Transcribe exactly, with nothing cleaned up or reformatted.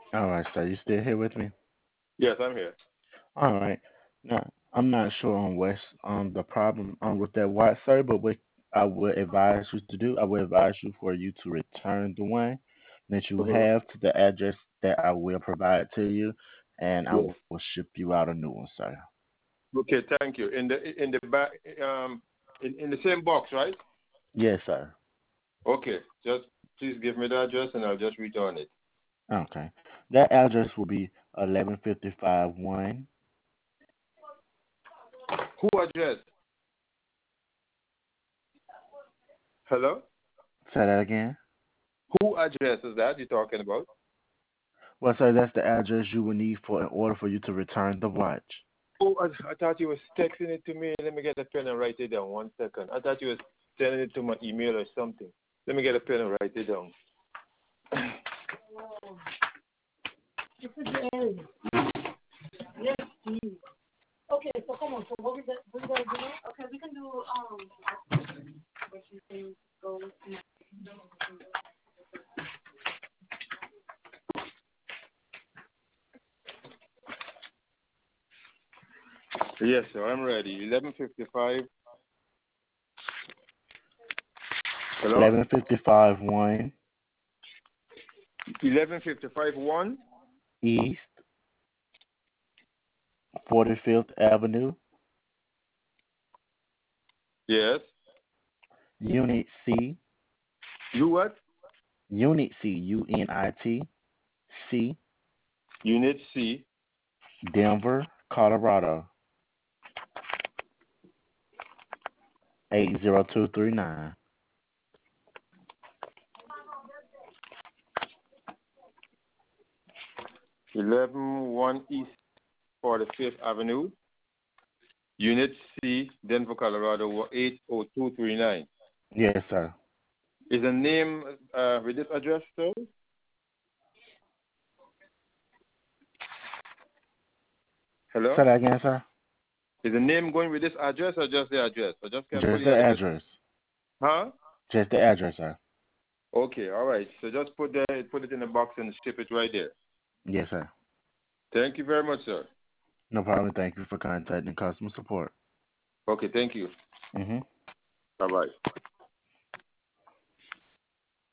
All right, sir. You still here with me? Yes, I'm here. All right. Now, I'm not sure on what's um the problem um with that watch, sir, but what I would advise you to do, I would advise you for you to return the one that you Uh-huh. have to the address that I will provide to you, and I Yes. will ship you out a new one, sir. Okay, thank you. In the in the back um in, in the same box, right? Yes, sir. Okay. Just please give me the address and I'll just return it. Okay. That address will be eleven fifty-five one. Who address? Hello? Say that again. Who address is that you're talking about? Well, sir, that's the address you will need for in order for you to return the watch. Oh, I, I thought you was texting it to me. Let me get a pen and write it down. One second. I thought you was sending it to my email or something. Let me get a pen and write it down. Yes, sir. I'm ready. eleven fifty-five. Hello? eleven fifty-five one eleven fifty-five one. East forty-fifth Avenue, Yes. Unit C, You what? Unit C, U N I T, C, Unit C. Denver, Colorado, eight zero two three nine. eleven one East forty-fifth Avenue. Unit C, Denver, Colorado, eight oh two three nine. Yes, sir. Is the name uh, with this address, sir? Hello? Say that again, sir. Is the name going with this address or just the address? I just can't put Just the the address. address. Huh? Just the address, sir. Okay, all right. So just put the put it in the box and ship it right there. Yes, sir. Thank you very much, sir. No problem. Thank you for contacting customer support. Okay, thank you. Mm-hmm. Bye bye.